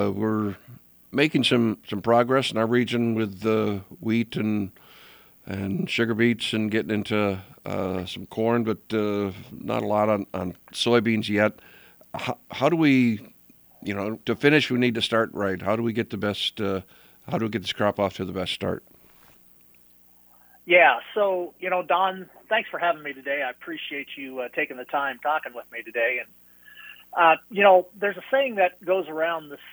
We're making some progress in our region with wheat and sugar beets and getting into some corn, but not a lot on soybeans yet. How do we, to finish, we need to start right. How do we get the best? How do we get this crop off to the best start? Yeah, so, Don, thanks for having me today. I appreciate you taking the time talking with me today. And, there's a saying that goes around this,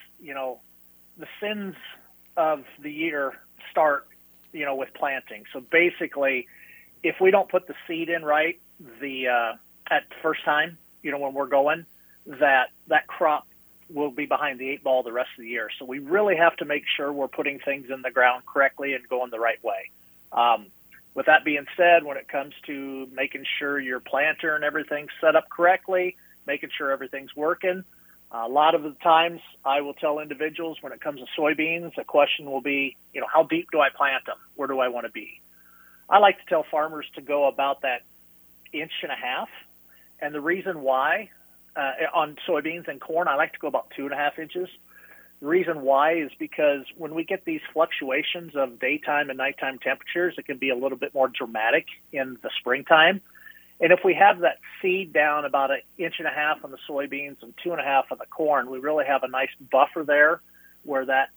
the sins of the year start, with planting. So basically, if we don't put the seed in right at the first time, when we're going, that crop will be behind the eight ball the rest of the year. So we really have to make sure we're putting things in the ground correctly and going the right way. With that being said, when it comes to making sure your planter and everything's set up correctly, making sure everything's working, a lot of the times I will tell individuals when it comes to soybeans, the question will be, how deep do I plant them? Where do I want to be? I like to tell farmers to go about that inch and a half. And the reason why on soybeans and corn, I like to go about 2.5 inches. The reason why is because when we get these fluctuations of daytime and nighttime temperatures, it can be a little bit more dramatic in the springtime. And if we have that seed down about 1.5 inches on the soybeans and 2.5 on the corn, we really have a nice buffer there where that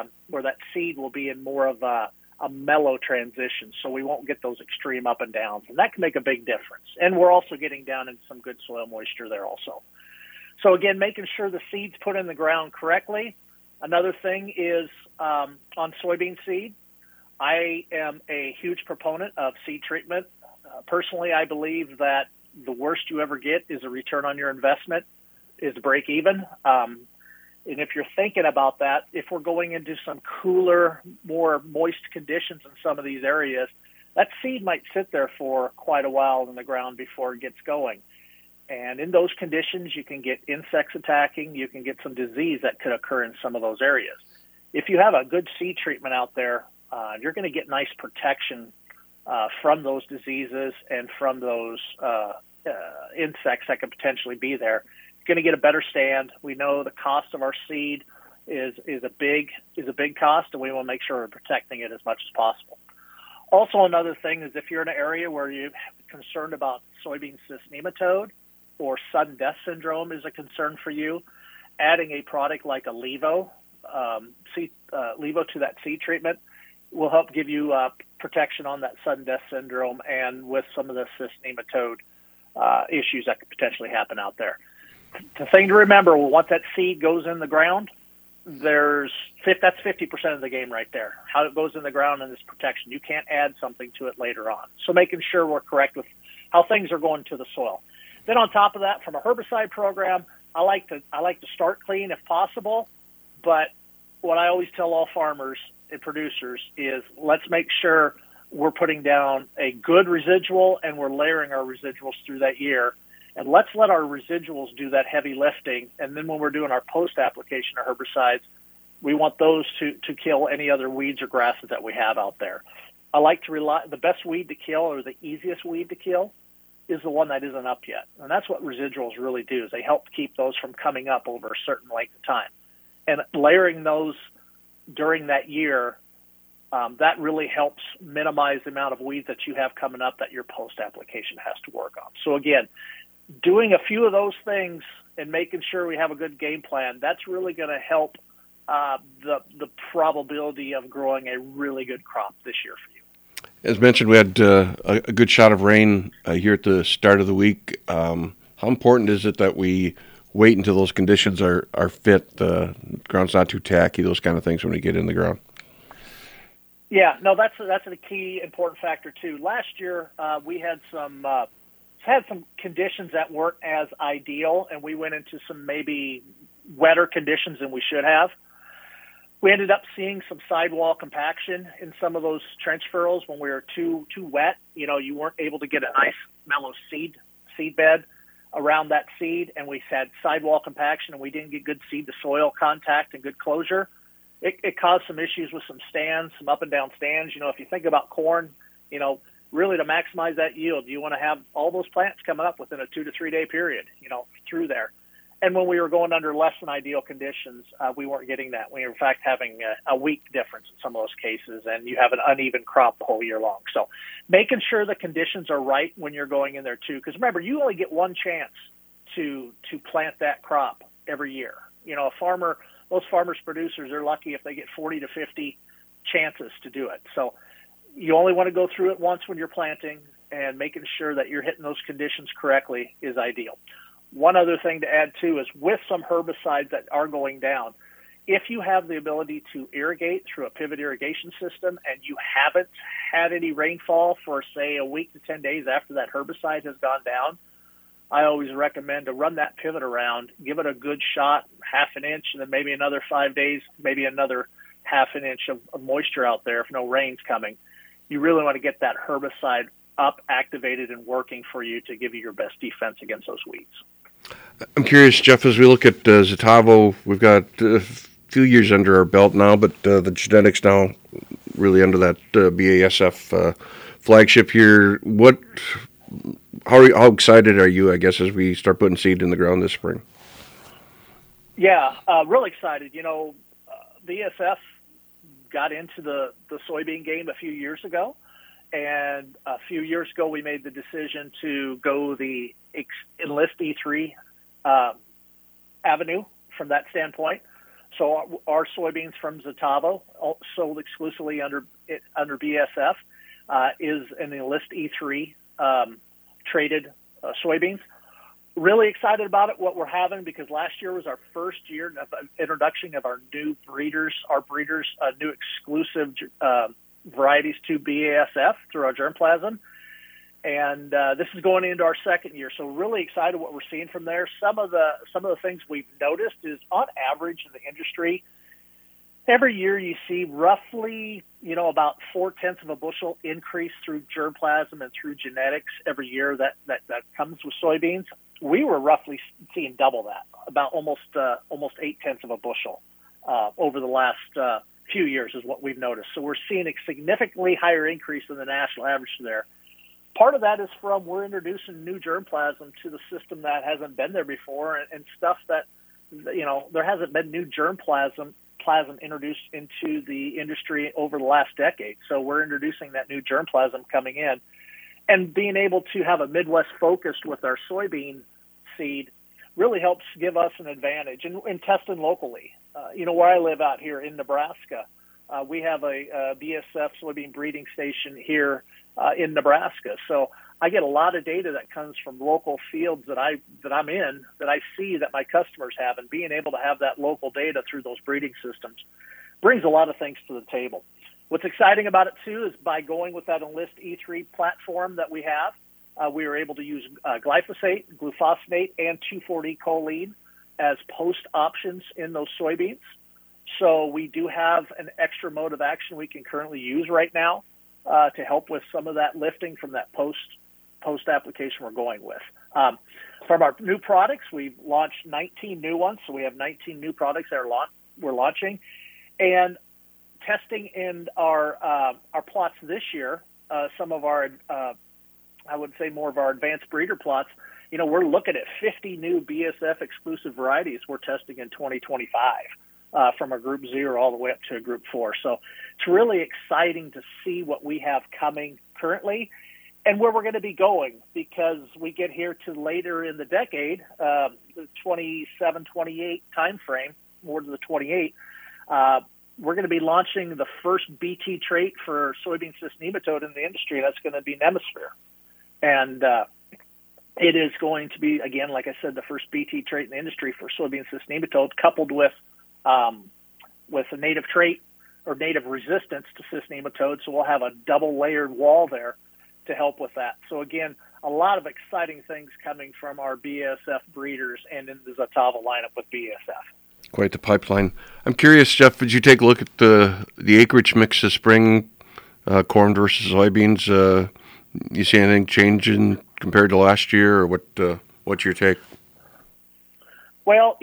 seed will be in more of a mellow transition, so we won't get those extreme up and downs. And that can make a big difference. And we're also getting down into some good soil moisture there also. So again, making sure the seed's put in the ground correctly. Another thing is on soybean seed, I am a huge proponent of seed treatment. Personally, I believe that the worst you ever get is a return on your investment is break even. And if you're thinking about that, if we're going into some cooler, more moist conditions in some of these areas, that seed might sit there for quite a while in the ground before it gets going. And in those conditions, you can get insects attacking. You can get some disease that could occur in some of those areas. If you have a good seed treatment out there, you're going to get nice protection from those diseases and from those insects that could potentially be there. You're going to get a better stand. We know the cost of our seed is a big cost, and we want to make sure we're protecting it as much as possible. Also, another thing is if you're in an area where you're concerned about soybean cyst nematode or sudden death syndrome is a concern for you, adding a product like a Levo to that seed treatment will help give you protection on that sudden death syndrome and with some of the cyst nematode issues that could potentially happen out there. The thing to remember, once that seed goes in the ground, that's 50% of the game right there. How it goes in the ground and this protection. You can't add something to it later on. So making sure we're correct with how things are going to the soil. Then on top of that, from a herbicide program, I like to start clean if possible. But what I always tell all farmers and producers is let's make sure we're putting down a good residual and we're layering our residuals through that year. And let's let our residuals do that heavy lifting. And then when we're doing our post-application of herbicides, we want those to kill any other weeds or grasses that we have out there. I like to rely, the best weed to kill or the easiest weed to kill is the one that isn't up yet. And that's what residuals really do, is they help keep those from coming up over a certain length of time. And layering those during that year, that really helps minimize the amount of weeds that you have coming up that your post-application has to work on. So again, doing a few of those things and making sure we have a good game plan, that's really going to help the probability of growing a really good crop this year for you. As mentioned, we had a good shot of rain here at the start of the week. How important is it that we wait until those conditions are fit, the ground's not too tacky, those kind of things when we get in the ground? Yeah, no, that's a key important factor too. Last year we had some conditions that weren't as ideal, and we went into some maybe wetter conditions than we should have. We ended up seeing some sidewall compaction in some of those trench furrows when we were too wet. You weren't able to get a nice mellow seed bed around that seed, and we had sidewall compaction, and we didn't get good seed to soil contact and good closure. It caused some issues with some stands, some up and down stands. If you think about corn, really to maximize that yield, you want to have all those plants coming up within a 2 to 3 day period, through there. And when we were going under less than ideal conditions, we weren't getting that. We were, in fact, having a week difference in some of those cases, and you have an uneven crop the whole year long. So making sure the conditions are right when you're going in there, too. Because remember, you only get one chance to plant that crop every year. You know, most farmers, producers, they're lucky if they get 40 to 50 chances to do it. So you only want to go through it once when you're planting, and making sure that you're hitting those conditions correctly is ideal. One other thing to add, too, is with some herbicides that are going down, if you have the ability to irrigate through a pivot irrigation system and you haven't had any rainfall for, say, a week to 10 days after that herbicide has gone down, I always recommend to run that pivot around, give it a good shot, half an inch, and then maybe another 5 days, maybe another half an inch of moisture out there if no rain's coming. You really want to get that herbicide up, activated, and working for you to give you your best defense against those weeds. I'm curious, Jeff, as we look at Xotavo, we've got a few years under our belt now, but the genetics now really under that BASF flagship here. How excited are you, I guess, as we start putting seed in the ground this spring? Yeah, really excited. You know, BASF got into the soybean game a few years ago. And a few years ago, we made the decision to go the Enlist E3 avenue from that standpoint. So our soybeans from Xotavo, sold exclusively under BASF, is an Enlist E3 traded soybeans. Really excited about it, what we're having, because last year was our first year of introduction of our new breeders, new exclusive varieties to BASF through our germplasm. And this is going into our second year, so really excited what we're seeing from there. Some of the things we've noticed is, on average in the industry, every year you see roughly, about 0.4 of a bushel increase through germplasm and through genetics every year that comes with soybeans. We were roughly seeing double that, about almost 0.8 of a bushel over the last few years is what we've noticed. So we're seeing a significantly higher increase than the national average there. Part of that is from we're introducing new germplasm to the system that hasn't been there before, and stuff that, there hasn't been new germplasm introduced into the industry over the last decade. So we're introducing that new germplasm coming in, and being able to have a Midwest focus with our soybean seed really helps give us an advantage in testing locally. Where I live out here in Nebraska, we have a BASF soybean breeding station here in Nebraska. So I get a lot of data that comes from local fields that I'm in, that I see that my customers have, and being able to have that local data through those breeding systems brings a lot of things to the table. What's exciting about it, too, is by going with that Enlist E3 platform that we have, we were able to use glyphosate, glufosinate, and 2,4-D-choline as post options in those soybeans. So we do have an extra mode of action we can currently use right now to help with some of that lifting from that post application we're going with. From our new products, we've launched 19 new ones, so we have 19 new products that we're launching. And testing in our plots this year, some of our, I would say more of our advanced breeder plots, we're looking at 50 new BASF exclusive varieties we're testing in 2025 from a group 0 all the way up to a group 4. So it's really exciting to see what we have coming currently and where we're going to be going, because we get here to later in the decade, the 27, 28 timeframe, more to the 28, we're going to be launching the first BT trait for soybean cyst nematode in the industry. That's going to be Nemasphere. And it is going to be, again, like I said, the first BT trait in the industry for soybean cyst nematode, coupled with a native trait or native resistance to cyst nematode. So we'll have a double layered wall there to help with that. So again, a lot of exciting things coming from our BASF breeders and in the Xotavo lineup with BASF. Quite the pipeline. I'm curious, Jeff, did you take a look at the acreage mix this spring, corn versus soybeans? You see anything changing compared to last year, or what's your take? Well,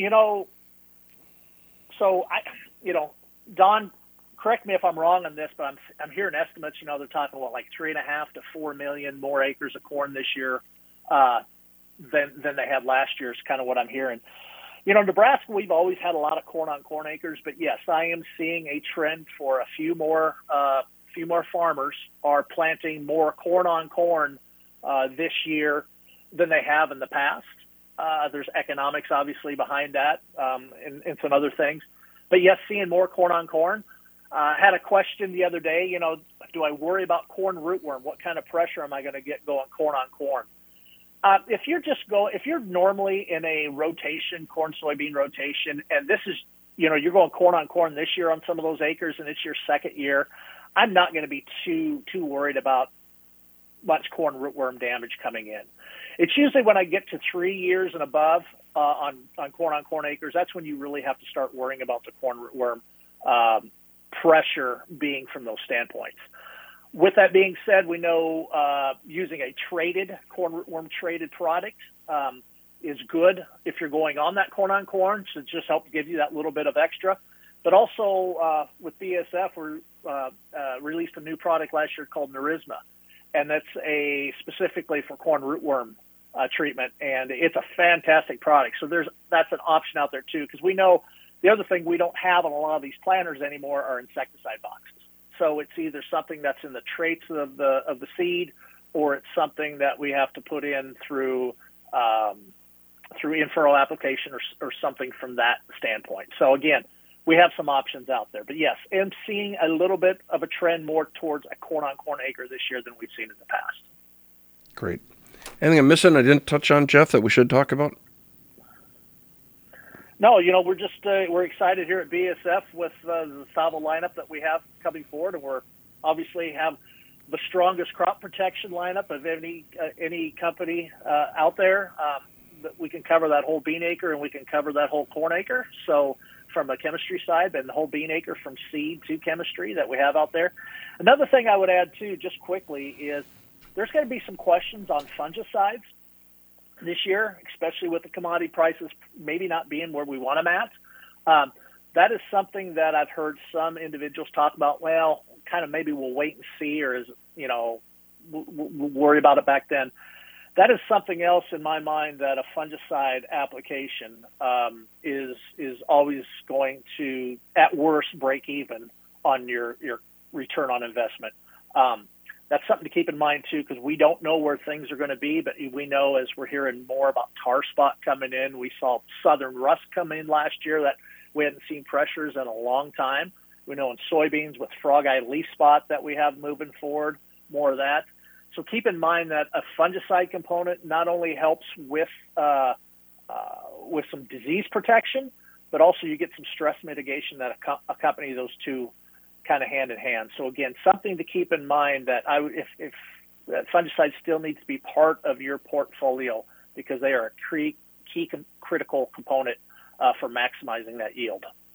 Don, correct me if I'm wrong on this, but I'm hearing estimates. They're talking about like 3.5 to 4 million more acres of corn this year than they had last year. Is kind of what I'm hearing. Nebraska, we've always had a lot of corn on corn acres, but yes, I am seeing a trend for a few more farmers are planting more corn on corn this year than they have in the past. There's economics obviously behind that, and some other things, but yes, seeing more corn on corn. I had a question the other day, do I worry about corn rootworm? What kind of pressure am I going to get going corn on corn? If you're normally in a rotation, corn soybean rotation, and this is, you're going corn on corn this year on some of those acres, and it's your second year, I'm not going to be too worried about much corn rootworm damage coming in. It's usually when I get to 3 years and above on corn acres, that's when you really have to start worrying about the corn rootworm pressure being from those standpoints. With that being said, we know using a corn rootworm traded product is good if you're going on that corn on corn, so just help give you that little bit of extra. But also with BASF, we released a new product last year called Nerisma, and that's specifically for corn rootworm treatment, and it's a fantastic product. So that's an option out there too, because we know the other thing we don't have on a lot of these planters anymore are insecticide boxes. So it's either something that's in the traits of the seed, or it's something that we have to put in through in-furrow application or something from that standpoint. So again, we have some options out there. But yes, I'm seeing a little bit of a trend more towards a corn-on-corn acre this year than we've seen in the past. Great. Anything I'm missing I didn't touch on, Jeff, that we should talk about? No, we're just we're excited here at BASF with the Savo lineup that we have coming forward, and we're obviously have the strongest crop protection lineup of any company out there. That we can cover that whole bean acre, and we can cover that whole corn acre. So from a chemistry side, and the whole bean acre from seed to chemistry that we have out there. Another thing I would add too, just quickly, is there's going to be some questions on fungicides this year, especially with the commodity prices maybe not being where we want them at. That is something that I've heard some individuals talk about. Well, kind of maybe we'll wait and see, or we'll worry about it back then. That is something else in my mind, that a fungicide application is always going to, at worst, break even on your return on investment. That's something to keep in mind, too, because we don't know where things are going to be, but we know as we're hearing more about tar spot coming in. We saw southern rust come in last year that we hadn't seen pressures in a long time. We know in soybeans with frog eye leaf spot that we have moving forward, more of that. So keep in mind that a fungicide component not only helps with some disease protection, but also you get some stress mitigation that accompany those two kind of hand in hand. So again, something to keep in mind, that if that fungicide still needs to be part of your portfolio, because they are a key critical component for maximizing that yield.